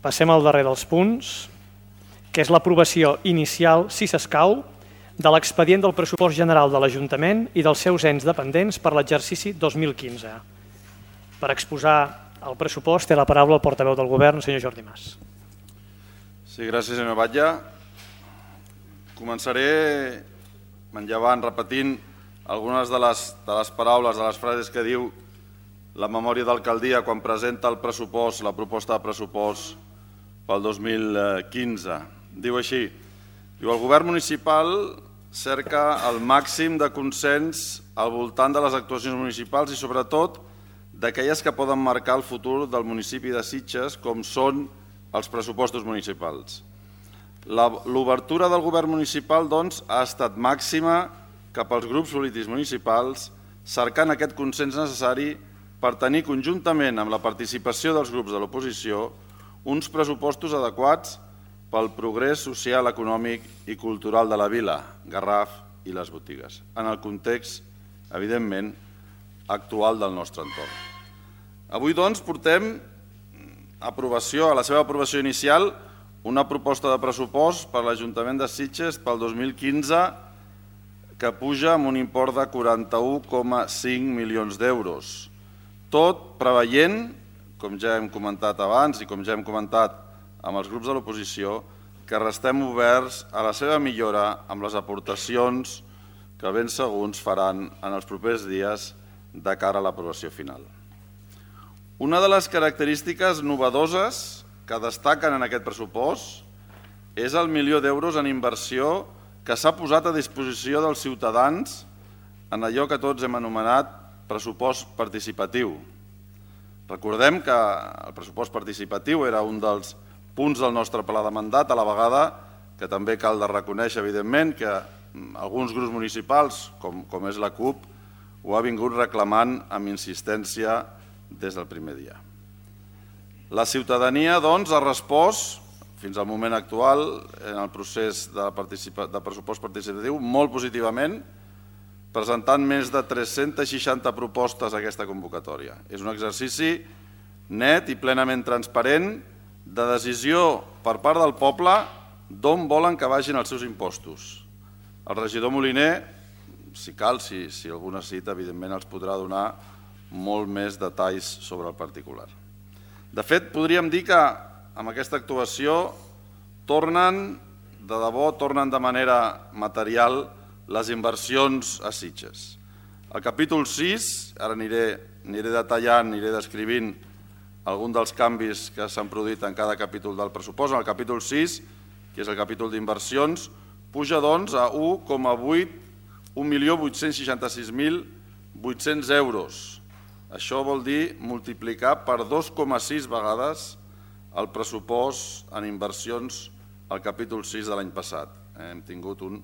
Passem al darrer dels punts, que és l'aprovació inicial, si s'escau, de l'expedient del pressupost general de l'Ajuntament i dels seus ens dependents per l'exercici 2015. Per exposar el pressupost té la paraula el portaveu del Govern, el senyor Jordi Mas. Sí, gràcies, senyor Batlle. Començaré manllevant, repetint algunes de les paraules, de les frases que diu la memòria d'alcaldia quan presenta el pressupost, la proposta de pressupost pel 2015. Diu així, el govern municipal cerca el màxim de consens al voltant de les actuacions municipals i sobretot d'aquelles que poden marcar el futur del municipi de Sitges, com són els pressupostos municipals. L'obertura del govern municipal, doncs, ha estat màxima cap als grups polítics municipals, cercant aquest consens necessari per tenir conjuntament amb la participació dels grups de l'oposició uns pressupostos adequats pel progrés social, econòmic i cultural de la vila, Garraf i les botigues, en el context, evidentment, actual del nostre entorn. Avui, doncs, portem a la seva aprovació inicial una proposta de pressupost per l'Ajuntament de Sitges pel 2015 que puja amb un import de 41,5 milions d'euros. Tot preveient, com ja hem comentat abans i com ja hem comentat amb els grups de l'oposició, que restem oberts a la seva millora amb les aportacions que ben segur ens faran en els propers dies de cara a l'aprovació final. Una de les característiques novedoses que destaquen en aquest pressupost és el 1 milió d'euros en inversió que s'ha posat a disposició dels ciutadans en allò que tots hem anomenat pressupost participatiu. Recordem que el pressupost participatiu era un dels punts del nostre pla de mandat, a la vegada que també cal de reconèixer, evidentment, que alguns grups municipals, com és la CUP, ho ha vingut reclamant amb insistència des del primer dia. La ciutadania, doncs, ha respost, fins al moment actual, en el procés de pressupost participatiu, molt positivament, presentant més de 360 propostes a aquesta convocatòria. És un exercici net i plenament transparent de decisió per part del poble d'on volen que vagin els seus impostos. El regidor Moliner, si cal, si algú necessita, evidentment els podrà donar molt més detalls sobre el particular. De fet, podríem dir que amb aquesta actuació tornen de manera material les inversions a Sitges. El capítol 6, ara aniré detallant, aniré descrivint alguns dels canvis que s'han produït en cada capítol del pressupost. En el capítol 6, que és el capítol d'inversions, puja doncs a 1.866.800 euros. Això vol dir multiplicar per 2,6 vegades el pressupost en inversions al capítol 6 de l'any passat. Hem tingut un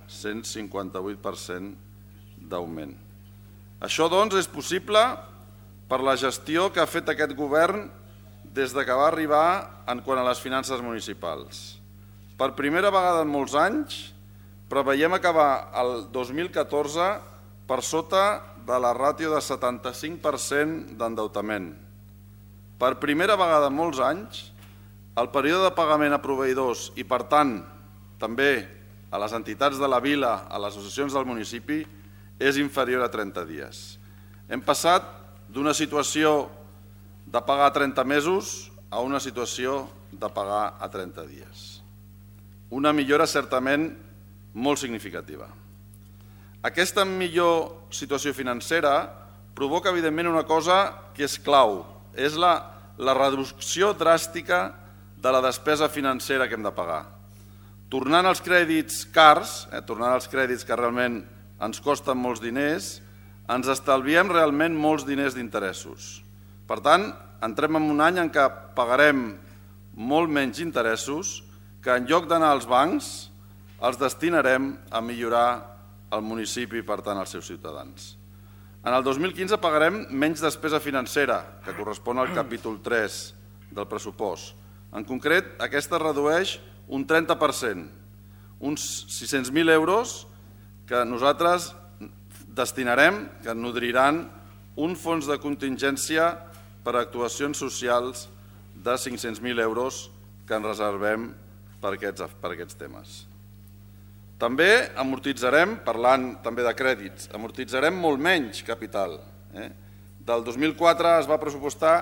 158% d'augment. Això, doncs, és possible per la gestió que ha fet aquest govern des que va arribar en quant a les finances municipals. Per primera vegada en molts anys, preveiem acabar el 2014 per sota de la ràtio de 75% d'endeutament. Per primera vegada en molts anys, el període de pagament a proveïdors i, per tant, també a les entitats de la vila, a les associacions del municipi, és inferior a 30 dies. Hem passat d'una situació de pagar a 30 mesos a una situació de pagar a 30 dies. Una millora certament molt significativa. Aquesta millor situació financera provoca, evidentment, una cosa que és clau, és la reducció dràstica de la despesa financera que hem de pagar. Tornant als crèdits cars, tornant als crèdits que realment ens costen molts diners, ens estalviem realment molts diners d'interessos. Per tant, entrem en un any en què pagarem molt menys interessos que en lloc d'anar als bancs els destinarem a millorar el municipi i, per tant, els seus ciutadans. En el 2015 pagarem menys despesa financera, que correspon al capítol 3 del pressupost. En concret, aquesta redueix un 30%, uns 600.000 euros que nosaltres destinarem, que nodriran un fons de contingència per a actuacions socials de 500.000 euros que ens reservem per aquests temes. També amortitzarem, parlant també de crèdits, amortitzarem molt menys capital. Del 2004 es va pressupostar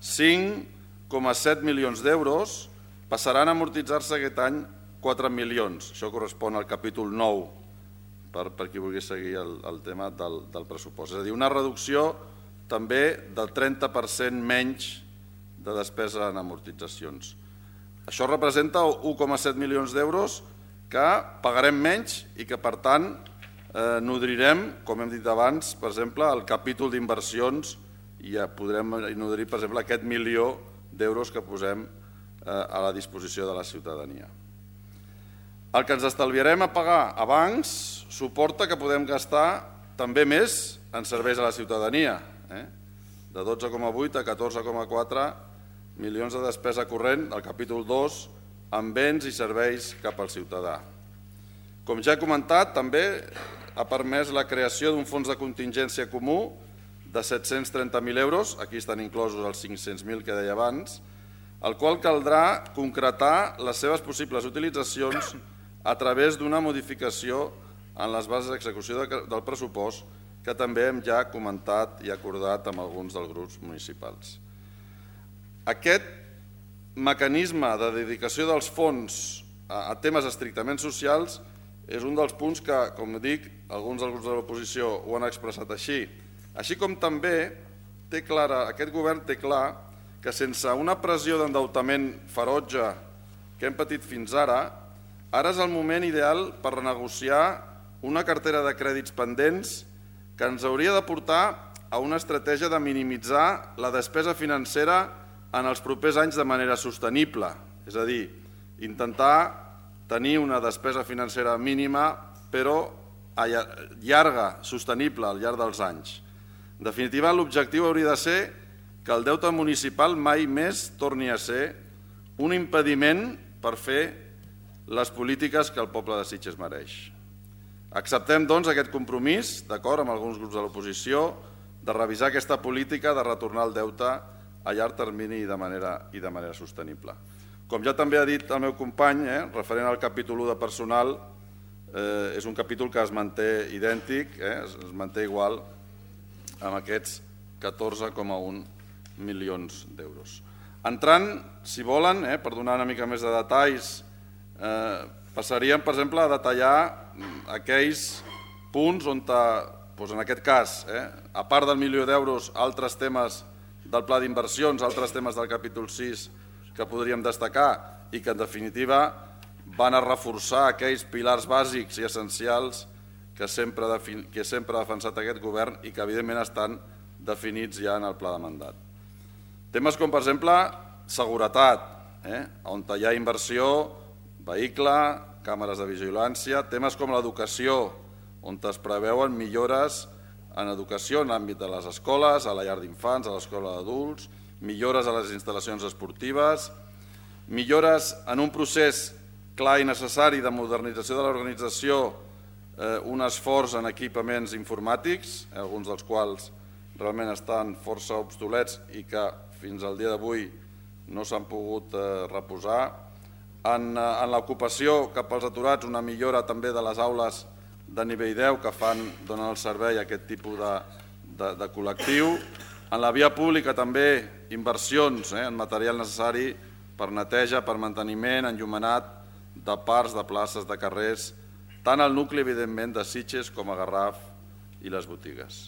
5,7 milions d'euros, passaran a amortitzar-se aquest any 4 milions. Això correspon al capítol 9, per qui vulgui seguir el tema del pressupost. És a dir, una reducció també del 30% menys de despesa en amortitzacions. Això representa 1,7 milions d'euros que pagarem menys i que, per tant, nodrirem, com hem dit abans, per exemple, el capítol d'inversions i podrem nodrir, per exemple, aquest 1 milió d'euros que posem a la disposició de la ciutadania. El que ens estalviarem a pagar a bancs suporta que podem gastar també més en serveis a la ciutadania, de 12,8 a 14,4 milions de despesa corrent al capítol 2 en béns i serveis cap al ciutadà. Com ja he comentat, també ha permès la creació d'un fons de contingència comú de 730.000 euros, aquí estan inclosos els 500.000 que deia abans, el qual caldrà concretar les seves possibles utilitzacions a través d'una modificació en les bases d'execució del pressupost que també hem ja comentat i acordat amb alguns dels grups municipals. Aquest mecanisme de dedicació dels fons a temes estrictament socials és un dels punts que, com dic, alguns dels grups de l'oposició ho han expressat així. Així com també aquest govern té clar que sense una pressió d'endeutament ferotge que hem patit fins ara és el moment ideal per renegociar una cartera de crèdits pendents que ens hauria de portar a una estratègia de minimitzar la despesa financera en els propers anys de manera sostenible, és a dir, intentar tenir una despesa financera mínima però llarga, sostenible al llarg dels anys. En definitiva, l'objectiu hauria de ser que el deute municipal mai més torni a ser un impediment per fer les polítiques que el poble de Sitges mereix. Acceptem, doncs, aquest compromís, d'acord amb alguns grups de l'oposició, de revisar aquesta política de retornar el deute a llarg termini i de manera sostenible. Com ja també ha dit el meu company, referent al capítol 1 de personal, és un capítol que es manté idèntic, es manté igual amb aquests 14,1 milions d'euros. Entrant, si volen, per donar una mica més de detalls, passaríem, per exemple, a detallar aquells punts on, en aquest cas, a part del 1 milió d'euros, altres temes del pla d'inversions, altres temes del capítol 6 que podríem destacar i que, en definitiva, van a reforçar aquells pilars bàsics i essencials que sempre ha defensat aquest govern i que, evidentment, estan definits ja en el pla de mandat. Temes com, per exemple, seguretat, on hi ha inversió, vehicle, càmeres de vigilància, temes com l'educació, on es preveuen millores en educació en l'àmbit de les escoles, a la llar d'infants, a l'escola d'adults, millores a les instal·lacions esportives, millores en un procés clar i necessari de modernització de l'organització, un esforç en equipaments informàtics, alguns dels quals realment estan força obsolets i que fins al dia d'avui no s'han pogut reposar. En l'ocupació cap als aturats, una millora també de les aules de nivell 10 que donen el servei a aquest tipus de col·lectiu. En la via pública també inversions en material necessari per neteja, per manteniment, enllumenat de parcs, de places, de carrers, tant al nucli, evidentment, de Sitges com a Garraf i les botigues.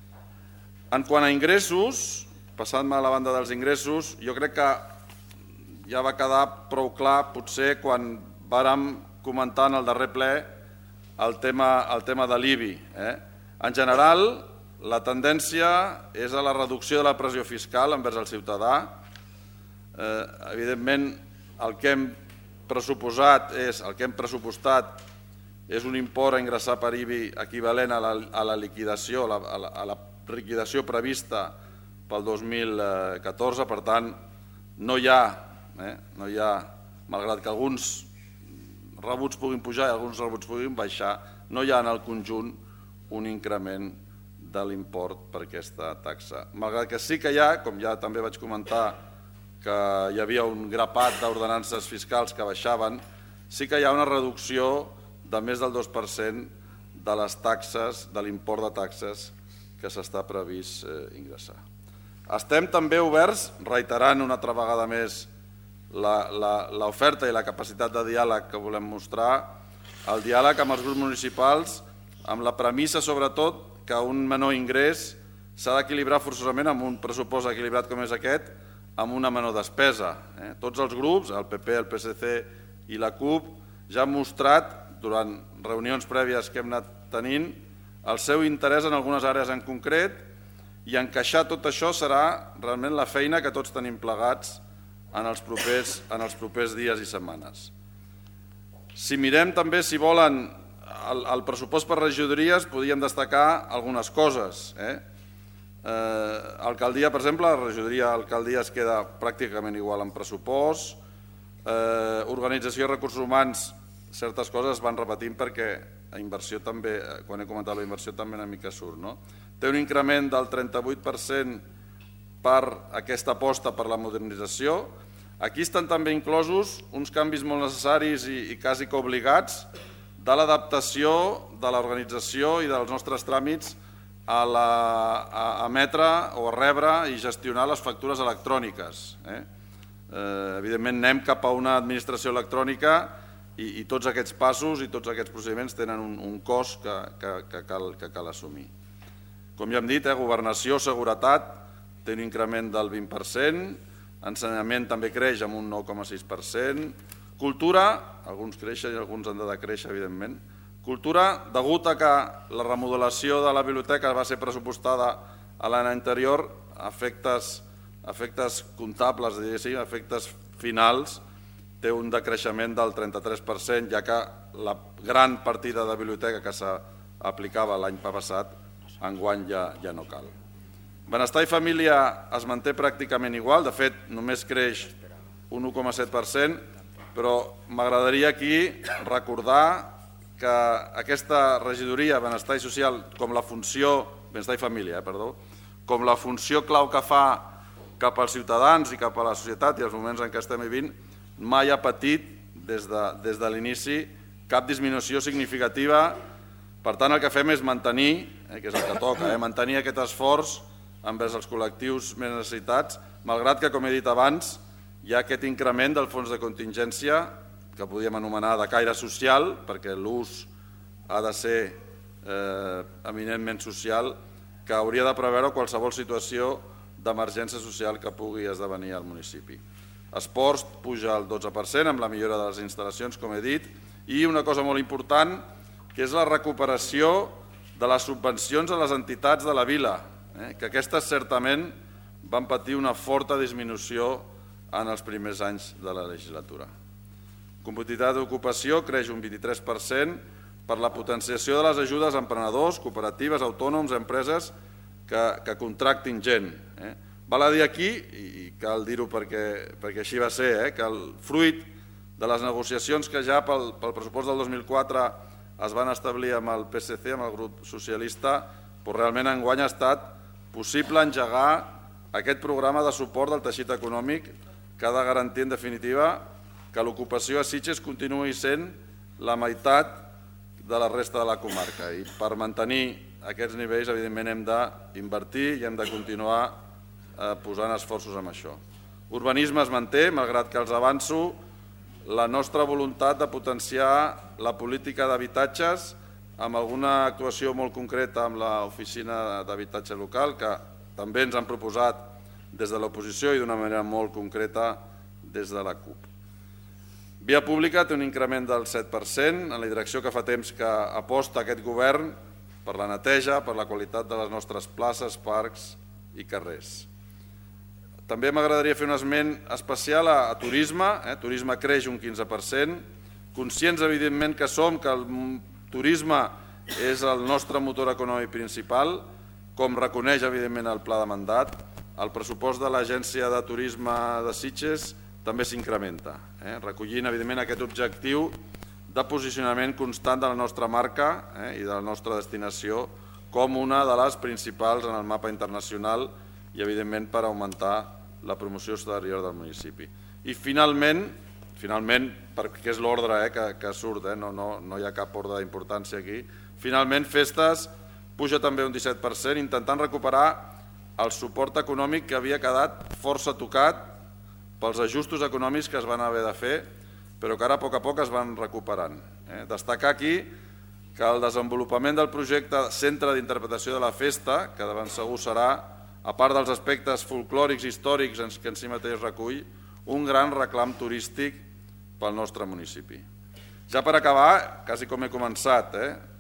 En quant a ingressos, passant-me a la banda dels ingressos, jo crec que ja va quedar prou clar, potser, quan vàrem comentar en el darrer ple el tema de l'IBI. En general, la tendència és a la reducció de la pressió fiscal envers el ciutadà. Evidentment, el que hem pressupostat és un import a ingressar per IBI equivalent a la liquidació prevista pel 2014, per tant, no hi ha, malgrat que alguns rebuts puguin pujar i alguns rebuts puguin baixar, no hi ha en el conjunt un increment de l'import per aquesta taxa. Malgrat que sí que hi ha, com ja també vaig comentar que hi havia un grapat d'ordenances fiscals que baixaven, sí que hi ha una reducció de més del 2% de les taxes, de l'import de taxes que s'està previst ingressar. Estem també oberts, reiterant una altra vegada més l'oferta i la capacitat de diàleg que volem mostrar, el diàleg amb els grups municipals, amb la premissa sobretot que un menor ingrés s'ha d'equilibrar forçosament amb un pressupost equilibrat com és aquest, amb una menor despesa. Tots els grups, el PP, el PSC i la CUP, ja han mostrat, durant reunions prèvies que hem anat tenint, el seu interès en algunes àrees en concret, i encaixar tot això serà realment la feina que tots tenim plegats en els propers dies i setmanes. Si mirem també, si volen, el pressupost per regidories, podríem destacar algunes coses. Alcaldia, per exemple, la regidoria d'alcaldia es queda pràcticament igual en pressupost. Organització i recursos humans, certes coses es van repetint perquè la inversió també, quan he comentat la inversió també una mica surt. Té un increment del 38% per aquesta aposta per la modernització. Aquí estan també inclosos uns canvis molt necessaris i quasi que obligats de l'adaptació de l'organització i dels nostres tràmits a emetre o a rebre i gestionar les factures electròniques. Evidentment anem cap a una administració electrònica i tots aquests passos i tots aquests procediments tenen un cost que cal assumir. Com ja hem dit, governació, seguretat, té un increment del 20%, ensenyament també creix amb un 9,6%, cultura, alguns creixen i alguns han de decréixer, evidentment. Cultura, degut a que la remodelació de la biblioteca va ser pressupostada a l'any anterior, efectes comptables, diguéssim, efectes finals, té un decreixement del 33%, ja que la gran partida de biblioteca que s'aplicava l'any passat, enguany ja no cal. Benestar i família es manté pràcticament igual, de fet només creix un 1,7%, però m'agradaria aquí recordar que aquesta regidoria Benestar i Social, com la funció, Benestar i Família, com la funció clau que fa cap als ciutadans i cap a la societat i els moments en què estem vivint, mai ha patit des de l'inici cap disminució significativa. Per tant, el que fem és mantenir, que és el que toca, mantenir aquest esforç envers els col·lectius més necessitats, malgrat que, com he dit abans, hi ha aquest increment del fons de contingència, que podríem anomenar de caire social, perquè l'ús ha de ser eminentment social, que hauria de preveure qualsevol situació d'emergència social que pugui esdevenir al municipi. Esports puja al 12% amb la millora de les instal·lacions, com he dit, i una cosa molt important, que és la recuperació de les subvencions a les entitats de la vila, que aquestes certament van patir una forta disminució en els primers anys de la legislatura. Competitivitat d'ocupació creix un 23% per la potenciació de les ajudes a emprenedors, cooperatives, autònoms, empreses que contractin gent. Val a dir aquí, i cal dir-ho perquè així va ser, que el fruit de les negociacions que ja pel pressupost del 2004 es van establir amb el PSC, amb el grup socialista, però realment enguany ha estat possible engegar aquest programa de suport del teixit econòmic que ha de garantir, en definitiva, que l'ocupació a Sitges continuï sent la meitat de la resta de la comarca. I per mantenir aquests nivells, evidentment, hem d'invertir i hem de continuar posant esforços en això. Urbanisme es manté, malgrat que els avanço la nostra voluntat de potenciar la política d'habitatges amb alguna actuació molt concreta amb l'oficina d'habitatge local, que també ens han proposat des de l'oposició i d'una manera molt concreta des de la CUP. Via pública té un increment del 7%, en la direcció que fa temps que aposta aquest govern per la neteja, per la qualitat de les nostres places, parcs i carrers. També m'agradaria fer un esment especial a turisme. Turisme creix un 15%. Conscients, evidentment, que som que el turisme és el nostre motor econòmic principal, com reconeix, evidentment, el pla de mandat. El pressupost de l'Agència de Turisme de Sitges també s'incrementa, recollint, evidentment, aquest objectiu de posicionament constant de la nostra marca i de la nostra destinació com una de les principals en el mapa internacional i, evidentment, per augmentar la promoció exterior del municipi. I finalment, perquè és l'ordre que surt, no hi ha cap ordre d'importància aquí, finalment Festes puja també un 17%, intentant recuperar el suport econòmic que havia quedat força tocat pels ajustos econòmics que es van haver de fer, però que ara a poc es van recuperant. Destacar aquí que el desenvolupament del projecte Centre d'Interpretació de la Festa, que de ben segur serà, a part dels aspectes folclòrics i històrics que en si mateix recull, un gran reclam turístic pel nostre municipi. Ja per acabar, quasi com he començat,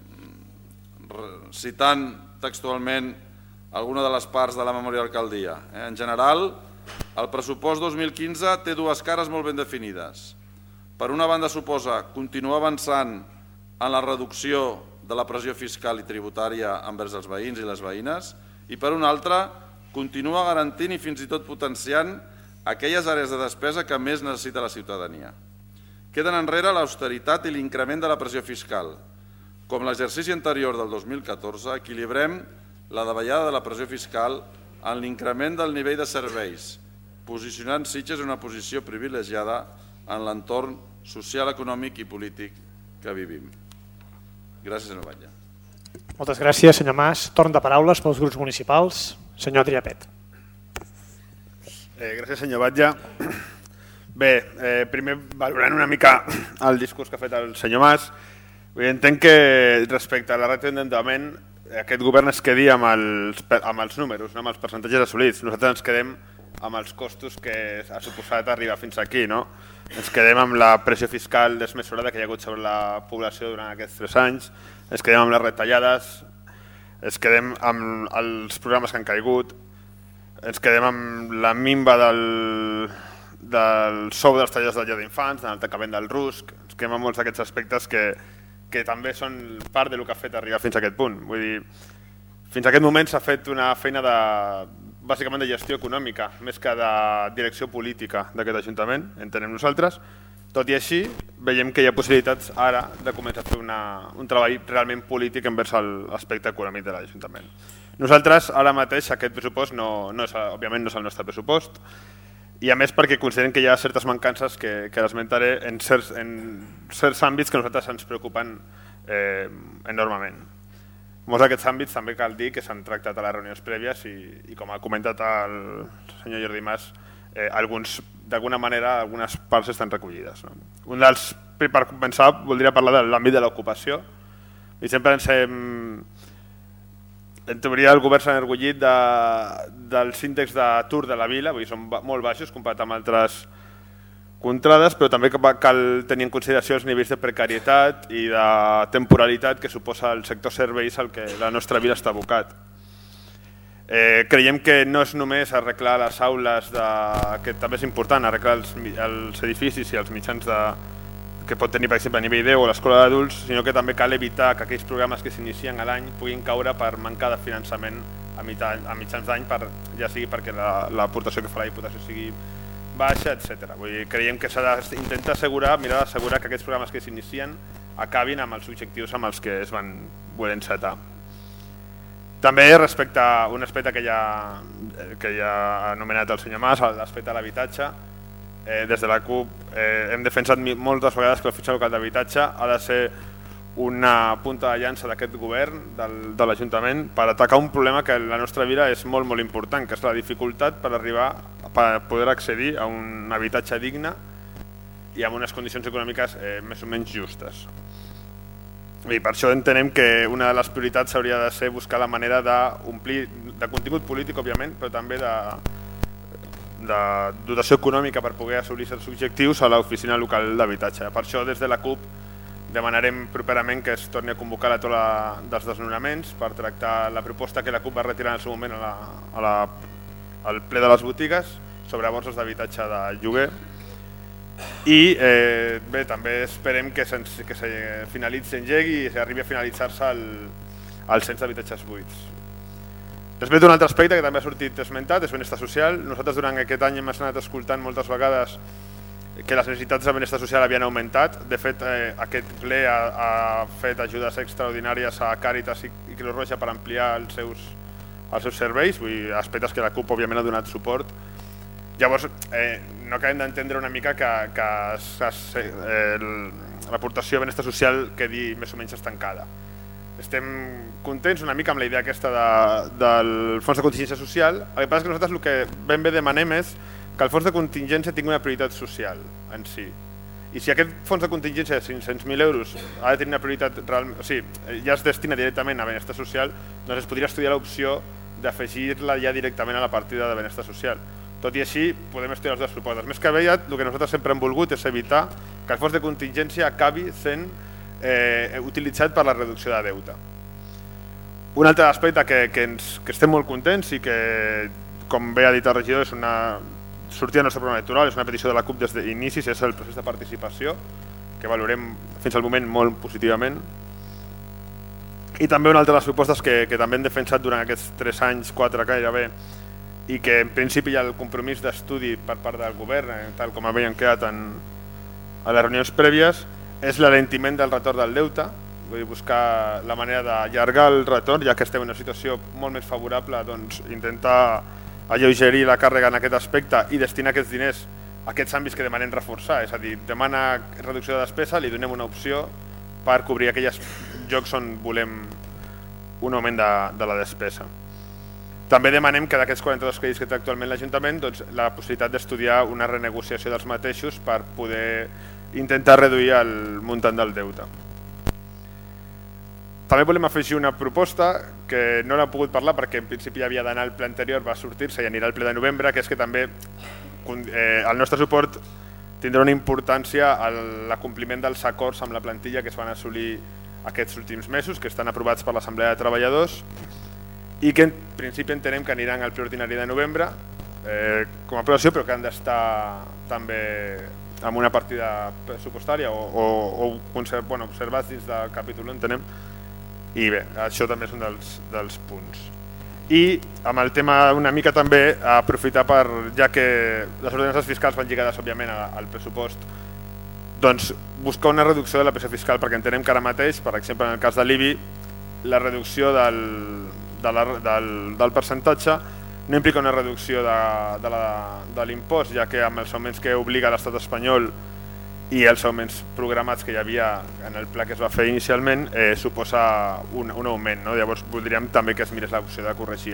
citant textualment alguna de les parts de la memòria d'alcaldia. En general, el pressupost 2015 té dues cares molt ben definides. Per una banda suposa continuar avançant en la reducció de la pressió fiscal i tributària envers els veïns i les veïnes i per una altra continua garantint i fins i tot potenciant aquelles àrees de despesa que més necessita la ciutadania. Queden enrere l'austeritat i l'increment de la pressió fiscal. Com l'exercici anterior del 2014, equilibrem la davallada de la pressió fiscal en l'increment del nivell de serveis, posicionant Sitges en una posició privilegiada en l'entorn social, econòmic i polític que vivim. Gràcies, senyor Batlle. Moltes gràcies, senyor Mas. Torn de paraules pels grups municipals. Senyor Triapet. Gràcies, senyor Batlle. Bé, primer valorant una mica el discurs que ha fet el senyor Mas, entenc que respecte a la ràtio d'endeutament aquest govern es quedi amb els números, no amb els percentatges assolits. Nosaltres ens quedem amb els costos que ha suposat arribar fins aquí. Ens quedem amb la pressió fiscal desmesurada que hi ha hagut sobre la població durant aquests 3 anys, ens quedem amb les retallades, ens quedem amb els programes que han caigut, ens quedem amb la minva del sou dels tallers de llar d'infants, del tancament del RUSC, ens quedem amb molts d'aquests aspectes que també són part del que ha fet arribar fins a aquest punt. Vull dir, fins a aquest moment s'ha fet una feina bàsicament de gestió econòmica, més que de direcció política d'aquest Ajuntament, entenem nosaltres. Tot i així, veiem que hi ha possibilitats ara de començar a fer un treball realment polític envers l'aspecte econòmic de l'Ajuntament. Nosaltres, ara mateix, aquest pressupost òbviament no és el nostre pressupost, i a més perquè considerem que hi ha certes mancances que l'esmentaré en certs àmbits que a nosaltres ens preocupen enormement. Molts d'aquests àmbits també cal dir que s'han tractat a les reunions prèvies i com ha comentat el senyor Jordi Mas, d'alguna manera algunes parts estan recollides. Per començar, voldria parlar de l'àmbit de l'ocupació. I sempre en teoria el govern s'ha enorgullit dels índexs d'atur de la vila, són molt baixos comparat amb altres contrades, però també cal tenir en consideració els nivells de precarietat i de temporalitat que suposa el sector serveis al que la nostra vila està abocat. Creiem que no és només arreglar les aules, que també és important, arreglar els edificis i els mitjans que pot tenir, per exemple, a nivell 10 o l'escola d'adults, sinó que també cal evitar que aquells programes que s'inicien a l'any puguin caure per mancar de finançament a mitjans d'any, ja sigui perquè l'aportació que fa la Diputació sigui baixa, etc. Creiem que s'ha d'intentar mirar d'assegurar que aquests programes que s'inicien acabin amb els objectius amb els que es van voler encetar. També respecte a un aspecte que ja ha anomenat el senyor Mas, l'aspecte de l'habitatge, des de la CUP hem defensat moltes vegades que l'oficina local d'habitatge ha de ser una punta de llança d'aquest govern, de l'Ajuntament, per atacar un problema que a la nostra vila és molt important, que és la dificultat per poder accedir a un habitatge digne i amb unes condicions econòmiques més o menys justes. I per això entenem que una de les prioritats hauria de ser buscar la manera d'omplir de contingut polític, òbviament, però també de dotació econòmica per poder assolir els objectius a l'oficina local d'habitatge. Per això des de la CUP demanarem properament que es torni a convocar la taula dels desnonaments per tractar la proposta que la CUP va retirar en el seu moment al ple de les botigues sobre borses d'habitatge de lloguer. I bé, també esperem que s'engegui i arribi a finalitzar-se el cens d'habitatges buits. Després d'un altre aspecte que també ha sortit esmentat és benestar social. Nosaltres durant aquest any hem anat escoltant moltes vegades que les necessitats de benestar social havien augmentat. De fet, aquest ple ha fet ajudes extraordinàries a Càritas i Creu Roja per ampliar els seus serveis, aspectes que la CUP òbviament ha donat suport. Llavors, no acabem d'entendre una mica que l'aportació a benestar social quedi més o menys estancada. Estem contents una mica amb la idea aquesta del fons de contingència social. El que passa és que nosaltres el que ben bé demanem és que el fons de contingència tingui una prioritat social en si. I si aquest fons de contingència de 500.000 euros ha de tenir una prioritat realment, o sigui, ja es destina directament a benestar social, doncs es podria estudiar l'opció d'afegir-la ja directament a la partida de benestar social. Tot i així, podem estudiar les dues propostes. Més que bé, el que nosaltres sempre hem volgut és evitar que el fons de contingència acabi sent utilitzat per la reducció de deute. Un altre aspecte que estem molt contents i que, com bé ha dit el regidor, és una sortida del nostre programa electoral, és una petició de la CUP des d'inicis, és el procés de participació, que valorem fins al moment molt positivament. I també una altra de les propostes que també hem defensat durant aquests 3 anys, 4 gairebé, i que en principi hi ha el compromís d'estudi per part del govern, tal com havien quedat a les reunions prèvies, és l'alentiment del retorn del deute, vull dir, buscar la manera d'allargar el retorn, ja que estem en una situació molt més favorable, doncs intentar alleugerir la càrrega en aquest aspecte i destinar aquests diners a aquests àmbits que demanem reforçar, és a dir, demana reducció de despesa, li donem una opció per cobrir aquells llocs on volem un augment de la despesa. També demanem que d'aquests 42 crèdits que té actualment l'Ajuntament, doncs, la possibilitat d'estudiar una renegociació dels mateixos per poder intentar reduir el muntant del deute. També volem afegir una proposta que no l'ha pogut parlar perquè en principi havia d'anar al ple anterior, va sortir-se i anirà al ple de novembre, que és que també el nostre suport tindrà una importància a l'acompliment dels acords amb la plantilla que es van assolir aquests últims mesos, que estan aprovats per l'Assemblea de Treballadors i que en principi entenem que aniran al ple ordinari de novembre com a aprovació, però que han d'estar també amb una partida pressupostària o observats dins del capítol, entenem. I bé, això també és un dels punts. I amb el tema una mica també aprofitar per, ja que les ordenances fiscals van lligades òbviament al pressupost, doncs buscar una reducció de la pressió fiscal, perquè entenem que ara mateix, per exemple en el cas de l'IBI, la reducció del percentatge no implica una reducció de l'impost, ja que amb els augments que obliga l'estat espanyol i els augments programats que hi havia en el pla que es va fer inicialment suposa un augment, no? Llavors voldríem també que es mirés l'opció de corregir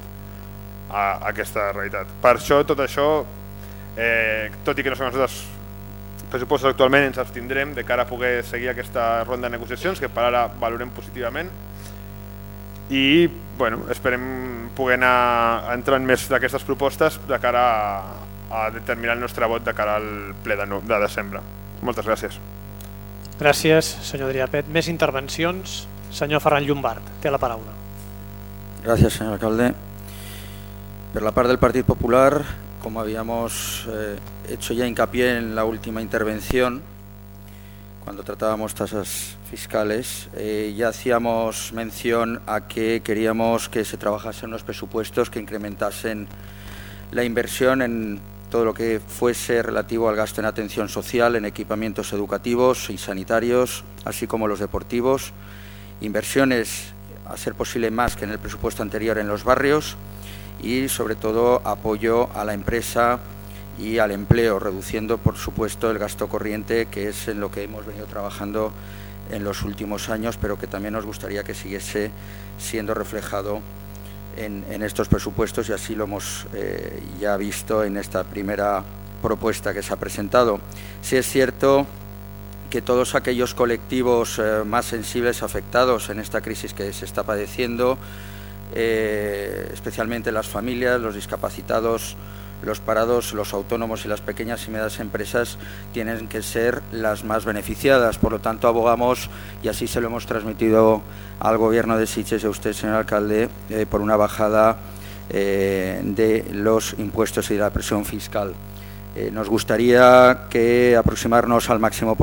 aquesta realitat. Per això, tot això, tot i que no són els nostres pressupostos actualment, ens abstindrem de cara a poder seguir aquesta ronda de negociacions que per ara valorem positivament i esperem poder anar entrant més d'aquestes propostes de cara a determinar el nostre vot de cara al ple de desembre. Moltes gràcies. Gràcies, senyor Adrià Pet. Més intervencions? Senyor Ferran Llombart, té la paraula. Gracias, señor alcalde. Por la parte del Partido Popular, como habíamos hecho ya hincapié en la última intervención, cuando tratábamos tasas fiscales, ya hacíamos mención a que queríamos que se trabajasen unos presupuestos que incrementasen la inversión en todo lo que fuese relativo al gasto en atención social, en equipamientos educativos y sanitarios, así como los deportivos, inversiones, a ser posible más que en el presupuesto anterior, en los barrios y, sobre todo, apoyo a la empresa y al empleo, reduciendo, por supuesto, el gasto corriente, que es en lo que hemos venido trabajando en los últimos años, pero que también nos gustaría que siguiese siendo reflejado en estos presupuestos, y así lo hemos ya visto en esta primera propuesta que se ha presentado. Sí es cierto que todos aquellos colectivos más sensibles afectados en esta crisis que se está padeciendo, especialmente las familias, los discapacitados, los parados, los autónomos y las pequeñas y medianas empresas, tienen que ser las más beneficiadas. Por lo tanto, abogamos, y así se lo hemos transmitido al Gobierno de Sitges y a usted, señor alcalde, por una bajada de los impuestos y de la presión fiscal. Nos gustaría que aproximarnos al máximo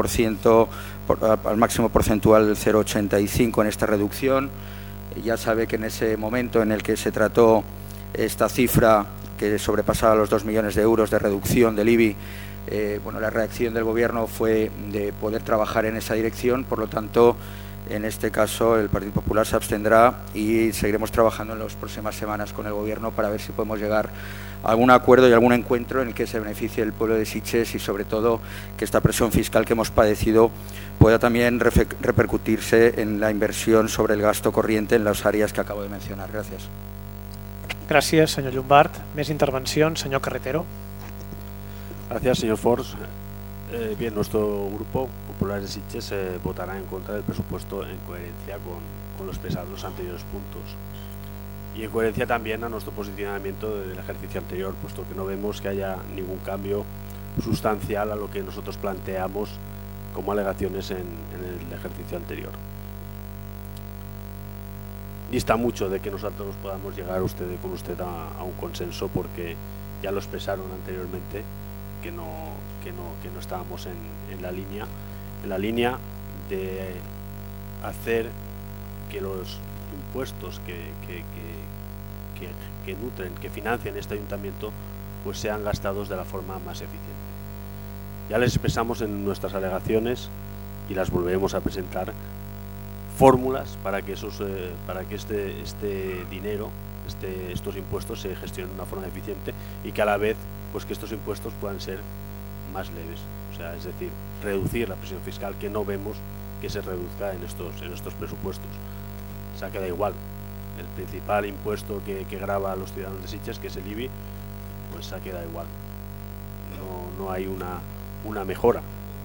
porcentual del 0,85 en esta reducción. Ya sabe que en ese momento en el que se trató esta cifra, que sobrepasaba los 2 millones de euros de reducción del IBI, la reacción del Gobierno fue de poder trabajar en esa dirección. Por lo tanto, En este caso el Partido Popular se abstendrá y seguiremos trabajando en las próximas semanas con el Gobierno para ver si podemos llegar a algún acuerdo y algún encuentro en el que se beneficie el pueblo de Sitges y sobre todo que esta presión fiscal que hemos padecido pueda también repercutirse en la inversión sobre el gasto corriente en las áreas que acabo de mencionar. Gracias. Gràcies, senyor Llombart. Més intervencions, senyor Carretero. Gracias, señor Forns. Bien, nuestro grupo Popular de Sitges votará en contra del presupuesto en coherencia con los expresados en los anteriores puntos y en coherencia también a nuestro posicionamiento del ejercicio anterior, puesto que no vemos que haya ningún cambio sustancial a lo que nosotros planteamos como alegaciones en el ejercicio anterior. Dista mucho de que nosotros podamos llegar con usted a un consenso, porque ya lo expresaron anteriormente que no estábamos en la línea de hacer que los impuestos que nutren, que financian este ayuntamiento, pues sean gastados de la forma más eficiente. Ya les expresamos en nuestras alegaciones y las volveremos a presentar fórmulas para que este dinero, estos impuestos se gestionen de una forma eficiente y que a la vez pues que estos impuestos puedan ser más leves, o sea, es decir, reducir la presión fiscal, que no vemos que se reduzca en estos presupuestos. O sea, queda igual. El principal impuesto que grava a los ciudadanos de Sitges, que es el IBI, pues se queda igual. No hay una mejora.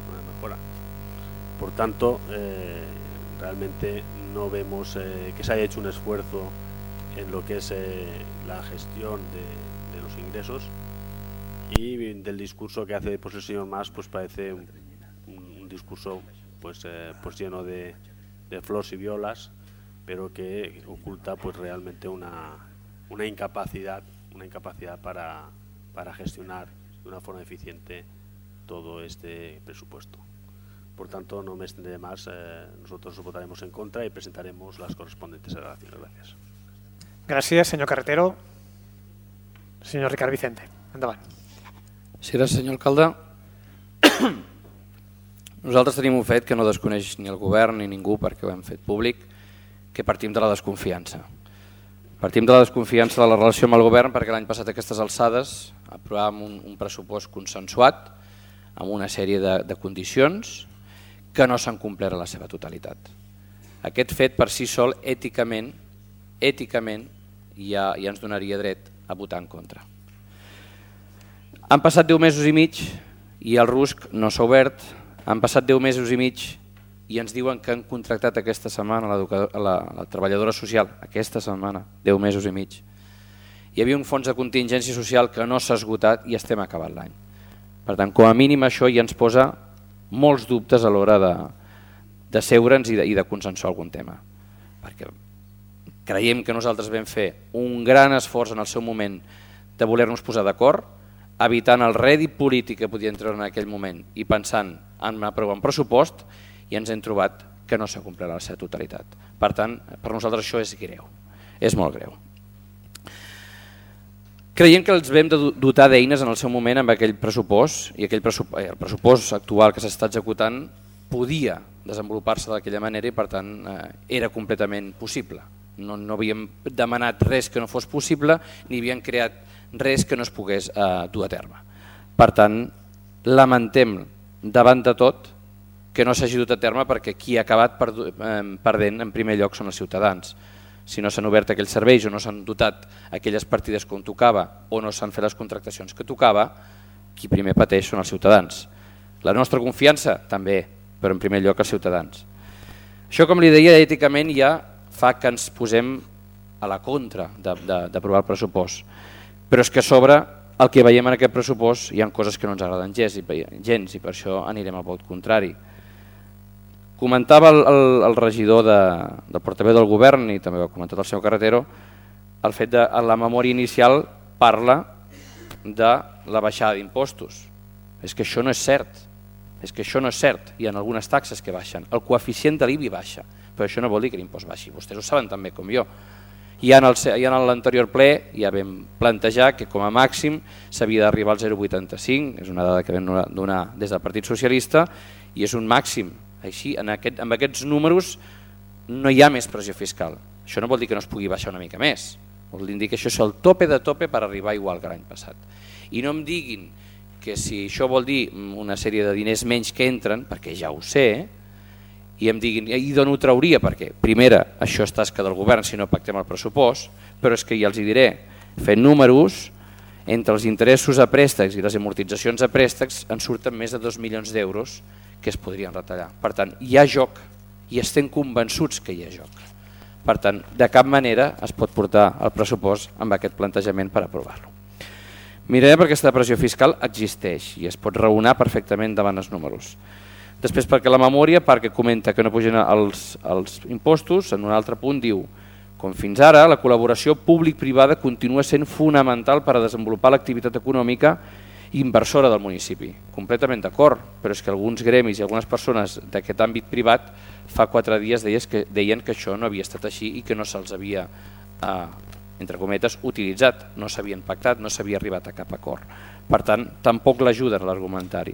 Por tanto, realmente no vemos que se haya hecho un esfuerzo en lo que es la gestión de los ingresos, y del discurso que hace pues el señor Mas, pues parece un discurso pues lleno de flores y violas, pero que oculta pues realmente una incapacidad para gestionar de una forma eficiente todo este presupuesto. Por tanto, no me extenderé más, nosotros votaremos en contra y presentaremos las correspondientes alegaciones. Gracias. Gràcies, senyor Carretero. Senyor Ricard Vicente, endavant. Sí, gràcies, senyor alcalde. Nosaltres tenim un fet que no desconeix ni el govern ni ningú, perquè ho hem fet públic, que partim de la desconfiança. Partim de la desconfiança de la relació amb el govern perquè l'any passat a aquestes alçades aprovàvem un pressupost consensuat amb una sèrie de condicions que no s'han complert a la seva totalitat. Aquest fet per si sol èticament ja ens donaria dret a votar en contra. Han passat 10 mesos i mig i el RUSC no s'ha obert, han passat 10 mesos i mig i ens diuen que han contractat aquesta setmana la treballadora social, aquesta setmana, 10 mesos i mig. Hi havia un fons de contingència social que no s'ha esgotat i estem acabant l'any. Per tant, com a mínim això ja ens posa molts dubtes a l'hora de seure'ns i de consensuar algun tema. Perquè creiem que nosaltres vam fer un gran esforç en el seu moment de voler-nos posar d'acord, evitant el rèdit polític que podien treure en aquell moment i pensant en aprovar un pressupost, i ens hem trobat que no s'ha complert la seva totalitat. Per tant, per nosaltres això és greu, és molt greu. Creiem que els vam dotar d'eines en el seu moment amb aquell pressupost, i el pressupost actual que s'està executant podia desenvolupar-se d'aquella manera i per tant era completament possible. No havíem demanat res que no fos possible ni havíem creat res que no es pogués dur a terme. Per tant, lamentem davant de tot que no s'hagi dut a terme perquè qui ha acabat perdent en primer lloc són els ciutadans. Si no s'han obert aquells serveis o no s'han dotat aquelles partides com tocava o no s'han fet les contractacions que tocava, qui primer pateix són els ciutadans. La nostra confiança també, però en primer lloc els ciutadans. Això, com li deia, èticament ja fa que ens posem a la contra d'aprovar el pressupost. Però és que a sobre el que veiem en aquest pressupost hi ha coses que no ens agraden gens i per això anirem al vot contrari. Comentava el regidor del portaveu del govern i també ho ha comentat el senyor Carretero, el fet de la memòria inicial parla de la baixada d'impostos. És que això no és cert. Hi ha algunes taxes que baixen. El coeficient de l'IBI baixa, però això no vol dir que l'impost baixi. Vostès ho saben tan bé com jo. I en l'anterior ple ja vam plantejar que com a màxim s'havia d'arribar al 0,85, és una dada que vam donar des del Partit Socialista, i és un màxim. Així, amb aquests números no hi ha més pressió fiscal. Això no vol dir que no es pugui baixar una mica més, vol dir que això és el tope de tope per arribar igual que l'any passat. I no em diguin que si això vol dir una sèrie de diners menys que entren, perquè ja ho sé, i em diguin, i d'on ho trauria? Perquè, primera, això és tasca del govern si no pactem el pressupost, però és que ja els hi diré, fent números, entre els interessos a préstecs i les amortitzacions a préstecs en surten més de 2 milions d'euros que es podrien retallar. Per tant, hi ha joc i estem convençuts que hi ha joc. Per tant, de cap manera es pot portar el pressupost amb aquest plantejament per aprovar-lo. Miraré perquè aquesta pressió fiscal existeix i es pot raonar perfectament davant els números. Després perquè la memòria, perquè comenta que no pugen els impostos, en un altre punt diu: com fins ara, la col·laboració públic-privada continua sent fonamental per a desenvolupar l'activitat econòmica inversora del municipi. Completament d'acord, però és que alguns gremis i algunes persones d'aquest àmbit privat fa 4 dies deien que això no havia estat així i que no se'ls havia, entre cometes, utilitzat, no s'havien pactat, no s'havia arribat a cap acord. Per tant, tampoc l'ajuden a l'argumentari.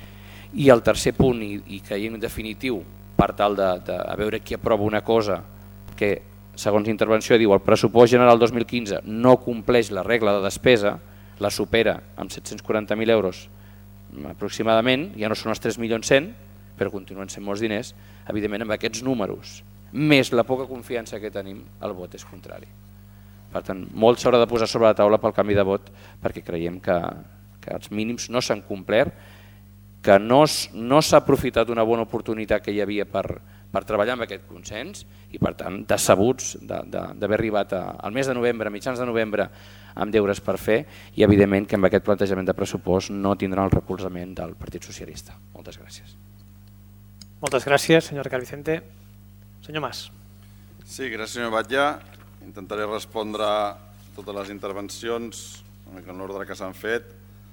I el tercer punt, i que en definitiu, per tal de veure qui aprova una cosa que, segons intervenció, diu el pressupost general 2015 no compleix la regla de despesa, la supera amb 740.000 euros aproximadament, ja no són els 3.100.000, però continuen sent molts diners, evidentment amb aquests números, més la poca confiança que tenim, el vot és contrari. Per tant, molt s'haurà de posar sobre la taula pel canvi de vot perquè creiem que els mínims no s'han complert, que no s'ha aprofitat una bona oportunitat que hi havia per treballar amb aquest consens i per tant decebuts d'haver arribat al mes de novembre, mitjans de novembre, amb deures per fer i evidentment que amb aquest plantejament de pressupost no tindran el recolzament del Partit Socialista. Moltes gràcies. Moltes gràcies, senyor Ricard Vicente. Senyor Mas. Sí, gràcies, senyor Batlle. Intentaré respondre totes les intervencions en l'ordre que s'han fet.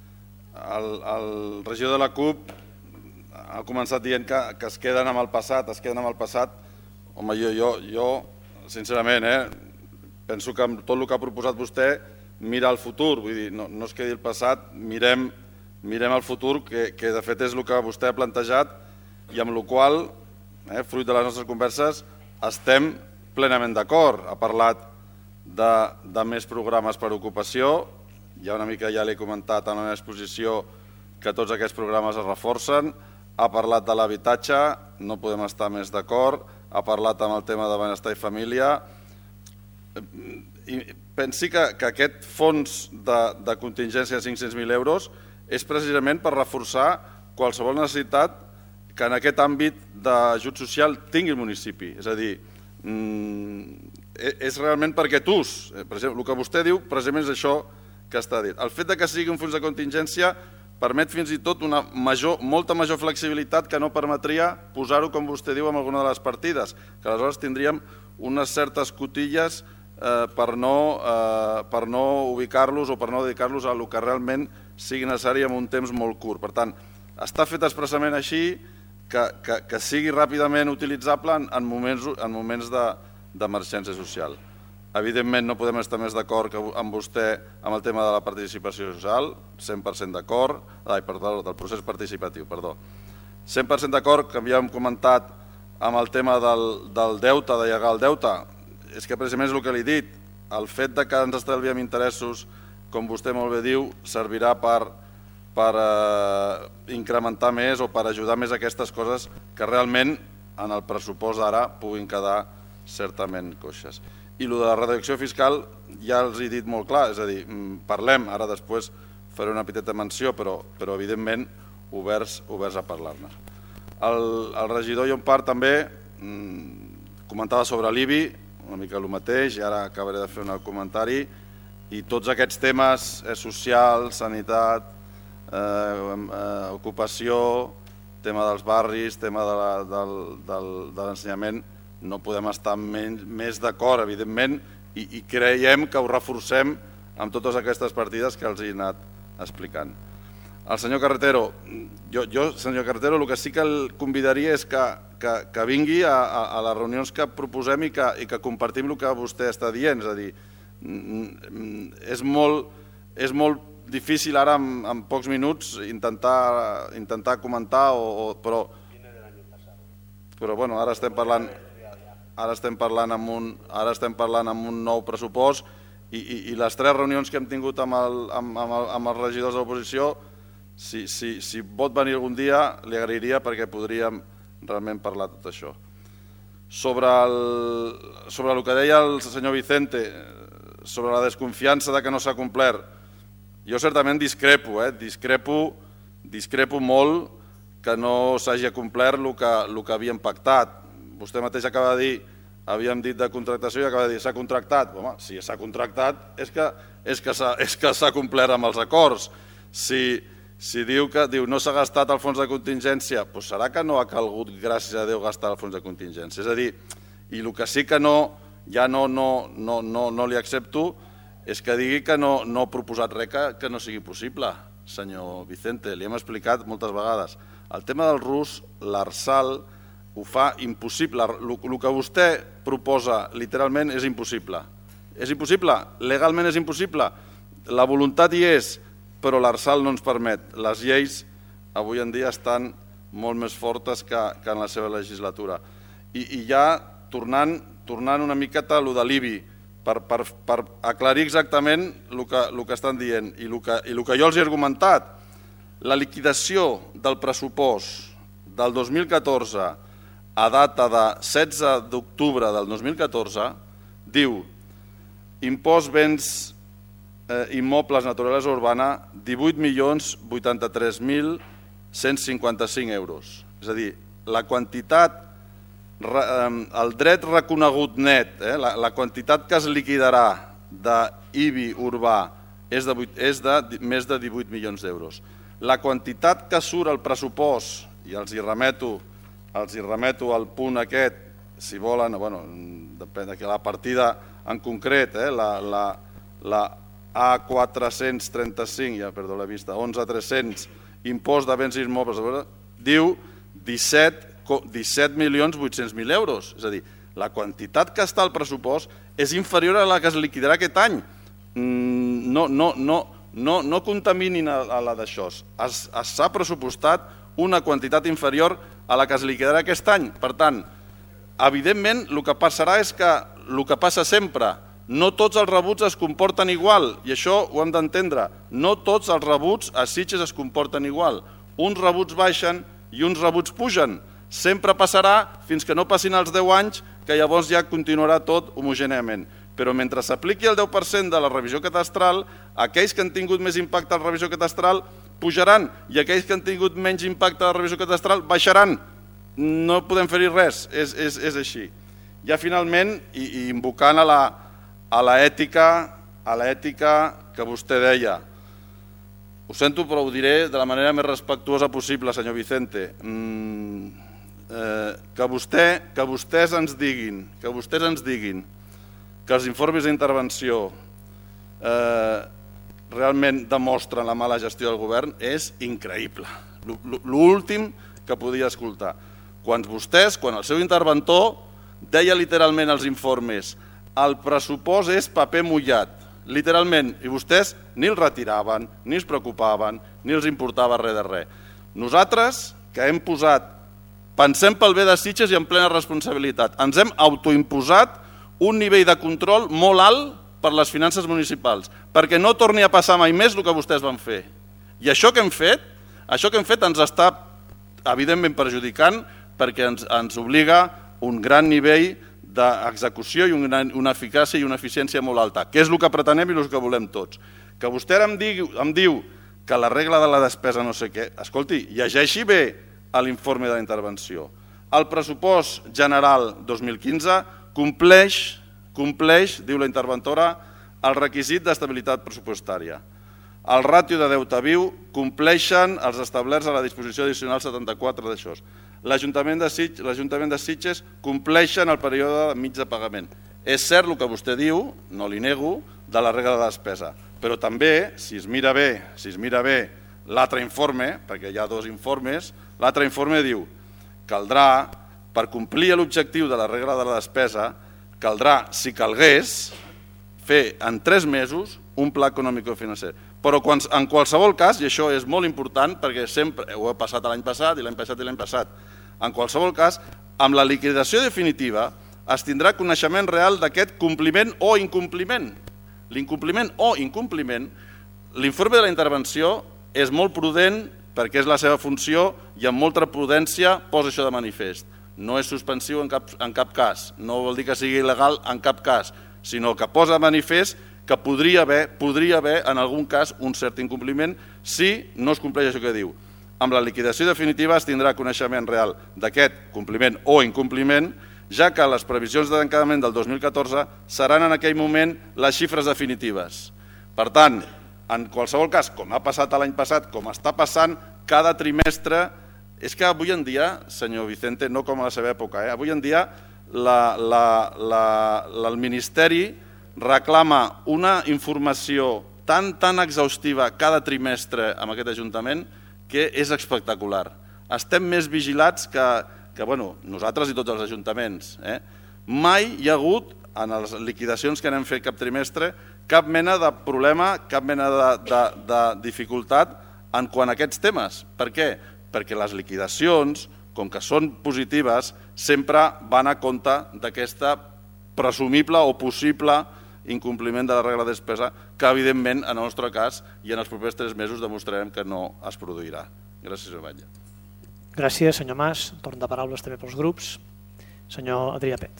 El regidor de la CUP ha començat dient que es queden amb el passat, Home, jo sincerament, penso que amb tot el que ha proposat vostè mira el futur, vull dir, no es quedi el passat, mirem el futur, que de fet és el que vostè ha plantejat i amb el qual, fruit de les nostres converses, estem plenament d'acord. Ha parlat de més programes per ocupació, ja una mica ja l'he comentat en la meva exposició que tots aquests programes es reforcen, ha parlat de l'habitatge, no podem estar més d'acord, ha parlat amb el tema de benestar i família. Pensi que aquest fons de contingència de 500.000 euros és precisament per reforçar qualsevol necessitat que en aquest àmbit d'ajut social tingui el municipi. És a dir, és realment per aquest ús. Per exemple, el que vostè diu precisament és això que està dit. El fet que sigui un fons de contingència permet fins i tot una molta major flexibilitat que no permetria posar-ho, com vostè diu, en alguna de les partides, que aleshores tindríem unes certes cotilles per no ubicar-los o per no dedicar-los a el que realment sigui necessari en un temps molt curt. Per tant, està fet expressament així que sigui ràpidament utilitzable en moments d'emergència social. Evidentment no podem estar més d'acord amb vostè amb el tema de la participació social, 100% d'acord, del procés participatiu, perdó. 100% d'acord, que havíem comentat amb el tema del deute, d'allargar el deute, és que precisament és el que li he dit, el fet que ens estalviem interessos, com vostè molt bé diu, servirà per incrementar més o per ajudar més aquestes coses que realment en el pressupost d'ara puguin quedar certament coixes. I el de la reducció fiscal ja els he dit molt clar, és a dir, parlem, ara després faré una petita menció, però evidentment oberts a parlar-ne. El regidor Llompart també comentava sobre l'IBI, una mica el mateix, i ara acabaré de fer un comentari, i tots aquests temes socials, sanitat, ocupació, tema dels barris, tema de l'ensenyament, no podem estar més d'acord, evidentment, i creiem que ho reforcem amb totes aquestes partides que els he anat explicant. El senyor Carretero, senyor Carretero, el que sí que el convidaria és que vingui a les reunions que proposem i que compartim el que vostè està dient. És a dir, és molt difícil ara en pocs minuts intentar comentar, però bueno, ara estem parlant... ara estem parlant amb un nou pressupost i les 3 reunions que hem tingut amb els regidors de l'oposició, si pot venir algun dia li agrairia perquè podríem realment parlar tot això. Sobre el que deia el senyor Vicente, sobre la desconfiança de que no s'ha complert, jo certament discrepo molt que no s'hagi complert el que havíem pactat. Vostè mateix acaba de dir, havíem dit de contractació i acaba de dir s'ha contractat. Home, si s'ha contractat és que s'ha complert amb els acords. Si diu que no s'ha gastat el fons de contingència, doncs serà que no ha calgut, gràcies a Déu, gastar el fons de contingència. És a dir, i el que sí que ja no li accepto és que digui que no ha proposat res que no sigui possible, senyor Vicente. Li hem explicat moltes vegades. El tema del RUS, l'Arsal, ho fa impossible. El que vostè proposa literalment és impossible. És impossible, legalment és impossible. La voluntat hi és, però l'Arsal no ens permet. Les lleis avui en dia estan molt més fortes que en la seva legislatura. I ja tornant una miqueta a allò de l'IBI, per aclarir exactament el que estan dient i el que jo els he argumentat, la liquidació del pressupost del 2014 a data de 16 d'octubre del 2014 diu impost béns immobles naturalesa urbana 18.083.155 euros. És a dir, la quantitat, el dret reconegut net, la quantitat que es liquidarà d'IBI urbà és de més de 18 milions d'euros. La quantitat que surt al pressupost, i els hi remeto al punt aquest, si volen, depèn de la partida en concret, la A435, ja perdó la vista, 11.300, impost de béns immobles, diu 17.800.000 euros. És a dir, la quantitat que està al pressupost és inferior a la que es liquidarà aquest any. No contaminin a la d'això. S'ha pressupostat una quantitat inferior a la que es liquidarà aquest any. Per tant, evidentment, el que passarà és que el que passa sempre, no tots els rebuts es comporten igual, i això ho hem d'entendre. No tots els rebuts a Sitges es comporten igual. Uns rebuts baixen i uns rebuts pugen. Sempre passarà fins que no passin els 10 anys, que llavors ja continuarà tot homogèniament. Però mentre s'apliqui el 10% de la revisió catastral, aquells que han tingut més impacte a la revisió catastral pujaran i aquells que han tingut menys impacte a la revisió catastral baixaran. No podem fer-hi res, és així. Ja finalment, i invocant a l'ètica que vostè deia, ho sento però ho diré de la manera més respectuosa possible, senyor Vicente, que vostès ens diguin que els informes d'intervenció realment demostren la mala gestió del govern és increïble. L'últim que podia escoltar. Quan el seu interventor deia literalment als informes el pressupost és paper mullat, literalment, i vostès ni el retiraven, ni es preocupaven, ni els importava res de res. Nosaltres, que hem posat, pensem pel bé de Sitges i en plena responsabilitat, ens hem autoimposat un nivell de control molt alt per les finances municipals, perquè no torni a passar mai més el que vostès van fer. I això que hem fet ens està evidentment perjudicant perquè ens obliga un gran nivell d'execució i una eficàcia i una eficiència molt alta, que és el que pretenem i el que volem tots. Que vostè ara em diu que la regla de la despesa no sé què, escolti, llegeixi bé l'informe de la intervenció. El pressupost general 2015 compleix, diu la interventora, el requisit d'estabilitat pressupostària. El ràtio de deute viu compleixen els establerts a la disposició addicional 74 d'això. L'Ajuntament de Sitges compleixen el període mig de pagament. És cert el que vostè diu, no li nego, de la regla de despesa, però també, si es mira bé l'altre informe, perquè hi ha 2 informes, l'altre informe diu caldrà, per complir l'objectiu de la regla de la despesa, caldrà, si calgués, fer en 3 mesos un pla econòmic-financer. Però en qualsevol cas, i això és molt important, perquè sempre ho ha passat l'any passat i l'any passat, en qualsevol cas, amb la liquidació definitiva, es tindrà coneixement real d'aquest compliment o incompliment. L'incompliment o incompliment, l'informe de la intervenció és molt prudent perquè és la seva funció i amb molta prudència posa això de manifest. No és suspensiu en cap cas, no vol dir que sigui il·legal en cap cas, sinó que posa de manifest que podria haver en algun cas un cert incompliment si no es compleix això que diu. Amb la liquidació definitiva es tindrà coneixement real d'aquest compliment o incompliment, ja que les previsions de tancament del 2014 seran en aquell moment les xifres definitives. Per tant, en qualsevol cas, com ha passat l'any passat, com està passant cada trimestre, és que avui en dia, senyor Vicente, no com a la seva època, avui en dia el Ministeri reclama una informació tan exhaustiva cada trimestre amb aquest Ajuntament que és espectacular. Estem més vigilats que nosaltres i tots els ajuntaments. Mai hi ha hagut, en les liquidacions que anem fet cap trimestre, cap mena de problema, cap mena de dificultat en quant a aquests temes. Per què? Perquè les liquidacions, com que són positives, sempre van a compte d'aquesta presumible o possible incompliment de la regla de despesa, que evidentment en el nostre cas i en els propers 3 mesos demostrarem que no es produirà. Gràcies, senyor Batlle. Gràcies, senyor Mas. Torn de paraules també pels grups. Senyor Adrià Pet.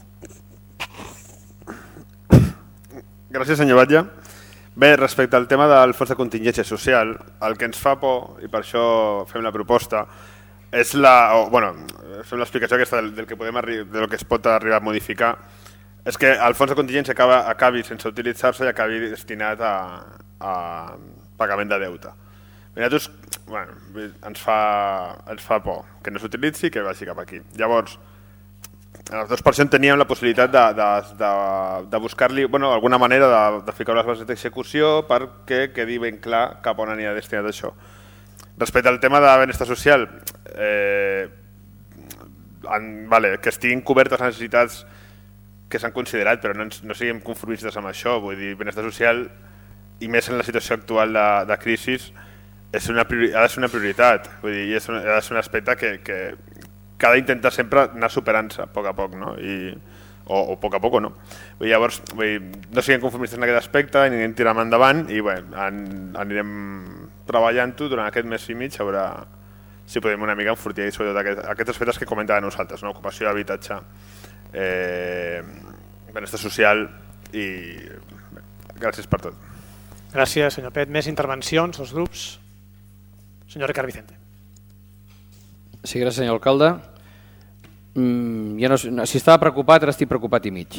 Gràcies, senyor Batlle. Bé, respecte al tema del fons de contingència social, el que ens fa por, i per això fem la proposta, és fem l'explicació aquesta del que es pot arribar a modificar, és que el fons de contingència acabi sense utilitzar-se i acabi destinat a pagament de deute. Nosaltres, ens fa por que no s'utilitzi i que vagi cap aquí. Llavors, nosaltres per això teníem la possibilitat de buscar-li alguna manera de ficar les bases d'execució perquè quedi ben clar cap on anirà destinat això. Respecte al tema de benestar social, que estiguin cobertes les necessitats que s'han considerat, però no siguem conformistes amb això. Vull dir, benestar social, i més en la situació actual de crisi, ha de ser una prioritat. Vull dir, ha de ser un aspecte que ha d'intentar sempre anar superant-se a poc, no? O a poc, no? Llavors, no siguem conformistes en aquest aspecte, anirem tirant endavant i anirem treballant-ho durant aquest mes i mig, a veure si podem una mica enfortir sobretot aquests aspectes que comentàvem nosaltres, ocupació d'habitatge, benestar social i gràcies per tot. Gràcies, senyor Pet. Més intervencions dels grups? Senyor Ricard Vicente. Sí, gràcies, senyor alcalde. Si estava preocupat, ara estic preocupat i mig.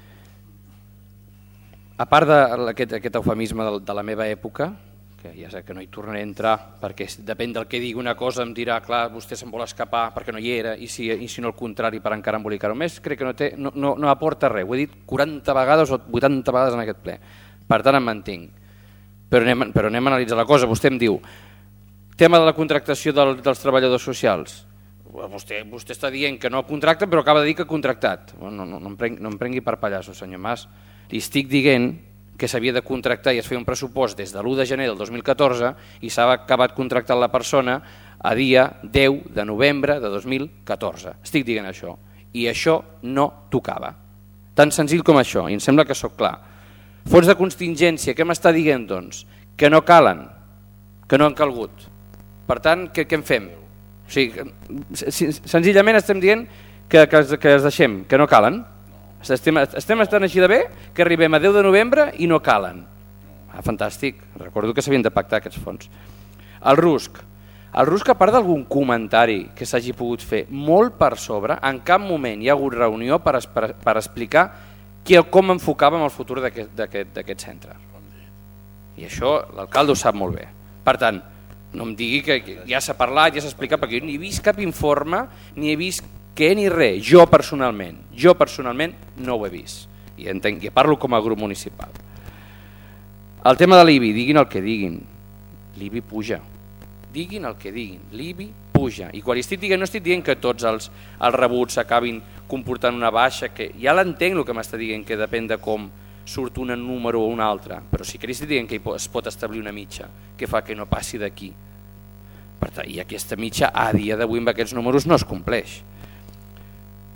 A part d'aquest eufemisme de la meva època, que ja sé que no hi tornaré a entrar perquè depèn del que digui una cosa em dirà clar, vostè se'n vol escapar perquè no hi era i si no el contrari per encara embolicar-ho més, crec que no aporta res, ho he dit 40 vegades o 80 vegades en aquest ple, per tant em mantinc, però anem a analitzar la cosa. Vostè em diu tema de la contractació dels treballadors socials, vostè està dient que no contracten però acaba de dir que ha contractat. No em prengui per pallasso, senyor Mas. Li estic dient que s'havia de contractar i es feia un pressupost des de l'1 de gener del 2014 i s'ha acabat contractant la persona a dia 10 de novembre de 2014. Estic dient això. I això no tocava. Tan senzill com això, i em sembla que sóc clar. Fons de contingència, què m'està dient, doncs? Que no calen, que no han calgut. Per tant, què en fem? O sigui, senzillament estem dient que es deixem, que no calen. Estem estant així de bé que arribem a 10 de novembre i no calen. Fantàstic, recordo que s'havien de pactar aquests fons. El RUSC, a part d'algun comentari que s'hagi pogut fer molt per sobre, en cap moment hi ha hagut reunió per explicar com enfocàvem el futur d'aquest centre. I això l'alcalde ho sap molt bé. Per tant, no em digui que ja s'ha parlat, ja s'ha explicat, perquè jo ni he vist cap informe, ni he vist què ni res. Jo personalment no ho he vist. I entenc que parlo com a grup municipal. El tema de l'IBI, diguin el que diguin, l'IBI puja. Diguin el que diguin, l'IBI puja. I quan estic dient, no estic dient que tots els rebuts s'acabin comportant una baixa, que ja l'entenc el que m'està dient, que depèn de com surt un número o un altre, però sí que estic dient que es pot establir una mitja que fa que no passi d'aquí. I aquesta mitja a dia d'avui amb aquests números no es compleix.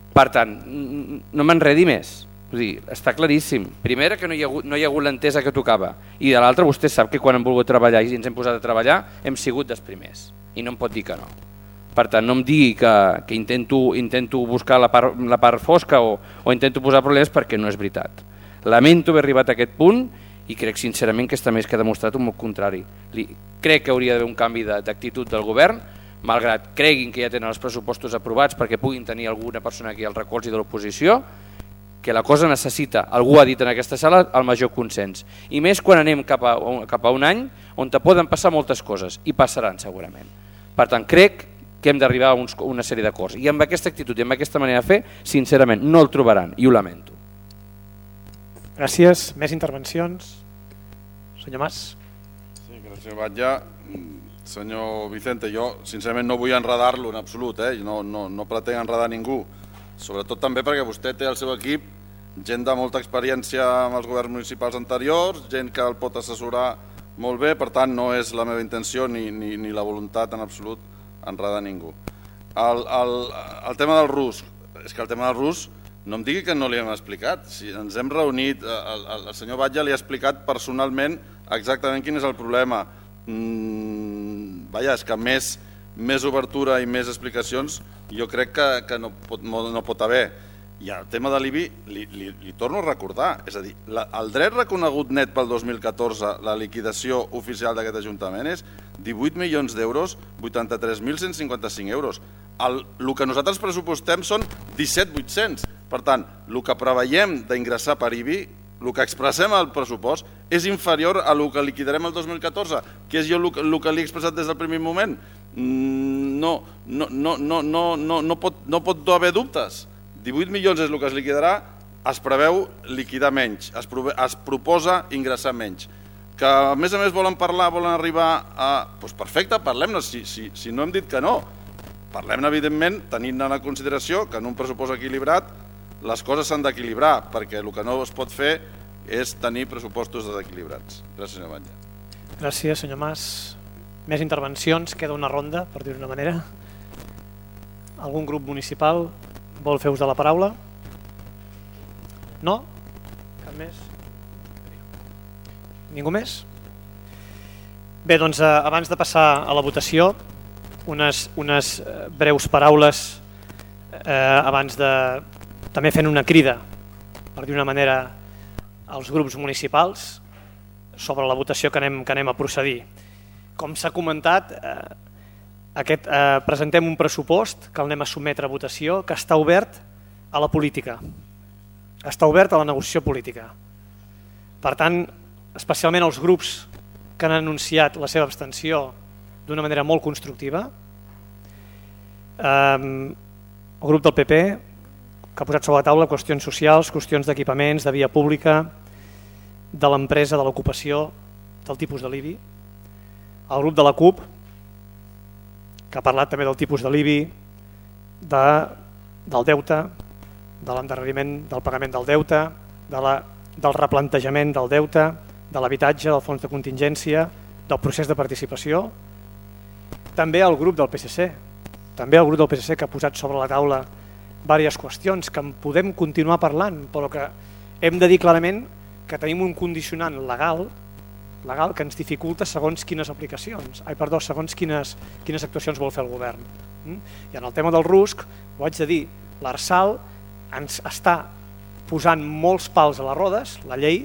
Per tant, no m'enredi més. Vull dir, està claríssim. Primera, que no hi ha hagut l'entesa que tocava. I de l'altra, vostè sap que quan hem volgut treballar i ens hem posat a treballar, hem sigut dels primers. I no em pot dir que no. Per tant, no em digui que intento buscar la part fosca o intento posar problemes, perquè no és veritat. Lamento haver arribat a aquest punt i crec sincerament que està més que demostrat un molt contrari. Crec que hauria d'haver un canvi d'actitud del govern, malgrat creguin que ja tenen els pressupostos aprovats perquè puguin tenir alguna persona aquí al recolzi de l'oposició, que la cosa necessita, algú ha dit en aquesta sala, el major consens. I més quan anem cap a un any on poden passar moltes coses, i passaran segurament. Per tant, crec que hem d'arribar a una sèrie d'acords. I amb aquesta actitud i amb aquesta manera de fer, sincerament, no el trobaran, i ho lamento. Gràcies. Més intervencions? Senyor Mas. Sí, gràcies, Batlle. Senyor Vicente, jo sincerament no vull enredar-lo en absolut, no pretenc enredar ningú. Sobretot també perquè vostè té al seu equip gent de molta experiència amb els governs municipals anteriors, gent que el pot assessorar molt bé, per tant no és la meva intenció ni la voluntat en absolut enredar ningú. El tema del RUS, és que el tema del RUS no em digui que no li hem explicat. Si ens hem reunit, el senyor Batlle li ha explicat personalment exactament quin és el problema. Vaja, és que més obertura i més explicacions jo crec que no pot haver. I el tema de l'IBI li torno a recordar, és a dir, el dret reconegut net pel 2014, la liquidació oficial d'aquest Ajuntament és 18 milions d'euros, 83.155 euros. El que nosaltres pressupostem són 17.800. Per tant, el que preveiem d'ingressar per IBI, el que expressem al pressupost, és inferior a el que liquidarem el 2014, que és jo el que li he expressat des del primer moment. No pot haver dubtes. 18 milions és el que es liquidarà, es preveu liquidar menys, es proposa ingressar menys. Que a més volen parlar, volen arribar a... Doncs perfecte, parlem-ne, si no hem dit que no. Parlem-ne, evidentment, tenint en consideració que en un pressupost equilibrat les coses s'han d'equilibrar, perquè el que no es pot fer és tenir pressupostos desequilibrats. Gràcies, senyor Batlle. Gràcies, senyor Mas. Més intervencions? Queda una ronda, per dir-ho d'una manera. Algun grup municipal vol fer ús de la paraula? No? Cap més? Ningú més? Bé, doncs abans de passar a la votació, unes breus paraules abans de... també fent una crida, per dir una manera, als grups municipals sobre la votació que anem a procedir. Com s'ha comentat, presentem un pressupost que el anem a sotmetre a votació, que està obert a la política, està obert a la negociació política. Per tant, especialment els grups que han anunciat la seva abstenció d'una manera molt constructiva, el grup del PP, que ha posat sobre la taula qüestions socials, qüestions d'equipaments, de via pública, de l'empresa, de l'ocupació, del tipus de l'IBI. El grup de la CUP, que ha parlat també del tipus de l'IBI, del deute, de l'endarreriment del pagament del deute, del replantejament del deute, de l'habitatge, del fons de contingència, del procés de participació. També el grup del PSC, que ha posat sobre la taula diverses qüestions que en podem continuar parlant, però que hem de dir clarament que tenim un condicionant legal que ens dificulta segons quines actuacions vol fer el govern. I en el tema del RUSC, ho haig de dir, l'Arsal ens està posant molts pals a les rodes, la llei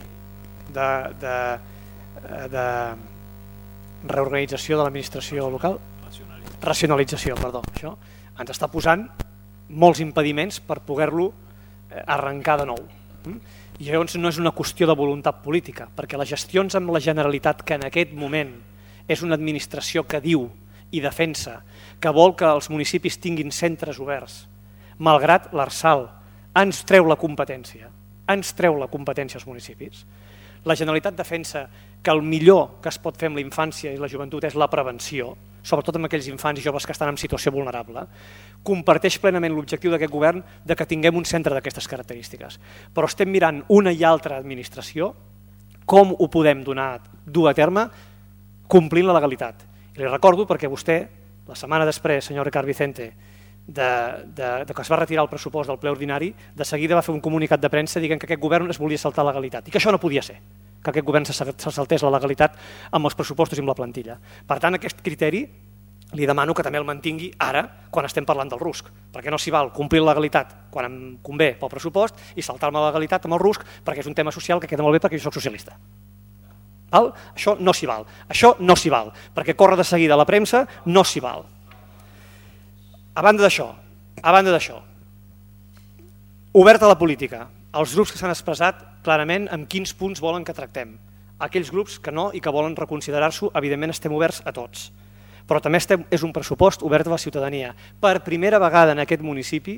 de reorganització de l'administració local, racionalització, això ens està posant molts impediments per poder-lo arrencar de nou. I llavors no és una qüestió de voluntat política, perquè les gestions amb la Generalitat, que en aquest moment és una administració que diu i defensa que vol que els municipis tinguin centres oberts, malgrat l'Arsal ens treu la competència als municipis. La Generalitat defensa que el millor que es pot fer amb la infància i la joventut és la prevenció, sobretot amb aquells infants i joves que estan en situació vulnerable, comparteix plenament l'objectiu d'aquest govern de que tinguem un centre d'aquestes característiques. Però estem mirant una i altra administració com ho podem dur a terme complint la legalitat. I li recordo perquè vostè, la setmana després, senyor Ricard Vicente, que es va retirar el pressupost del ple ordinari, de seguida va fer un comunicat de premsa dient que aquest govern es volia saltar la legalitat i que això no podia ser, que aquest govern se saltés la legalitat amb els pressupostos i amb la plantilla. Per tant, aquest criteri li demano que també el mantingui ara quan estem parlant del RUSC, perquè no s'hi val complir la legalitat quan em convé pel pressupost i saltar-me la legalitat amb el RUSC perquè és un tema social que queda molt bé perquè jo soc socialista. Això no s'hi val. Això no s'hi val, perquè córrer de seguida a la premsa no s'hi val. A banda d'això, obert a la política, els grups que s'han expressat clarament en quins punts volen que tractem. Aquells grups que no i que volen reconsiderar-s'ho, evidentment estem oberts a tots. Però també és un pressupost obert a la ciutadania. Per primera vegada en aquest municipi,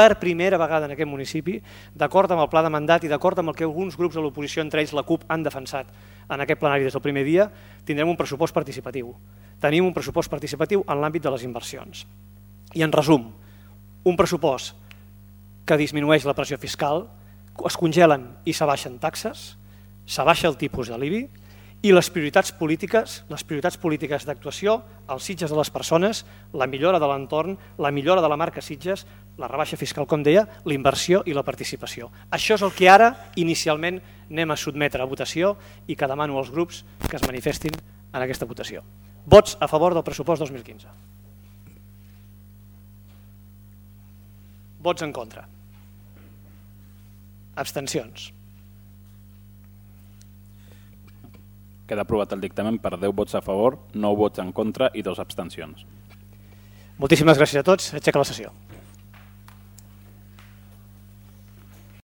d'acord amb el pla de mandat i d'acord amb el que alguns grups de l'oposició, entre ells la CUP, han defensat en aquest plenari des del primer dia, tindrem un pressupost participatiu. Tenim un pressupost participatiu en l'àmbit de les inversions. I en resum, un pressupost que disminueix la pressió fiscal, es congelen i s'abaixen taxes, s'abaixa el tipus de l'IBI i les prioritats polítiques d'actuació, els Sitges de les persones, la millora de l'entorn, la millora de la marca Sitges, la rebaixa fiscal, com deia, la inversió i la participació. Això és el que ara inicialment anem a sotmetre a votació i que demano als grups que es manifestin en aquesta votació. Vots a favor del pressupost 2015. Vots en contra. Abstencions. Queda aprovat el dictamen per 10 vots a favor, 9 vots en contra i 2 abstencions. Moltíssimes gràcies a tots. Aixeca la sessió.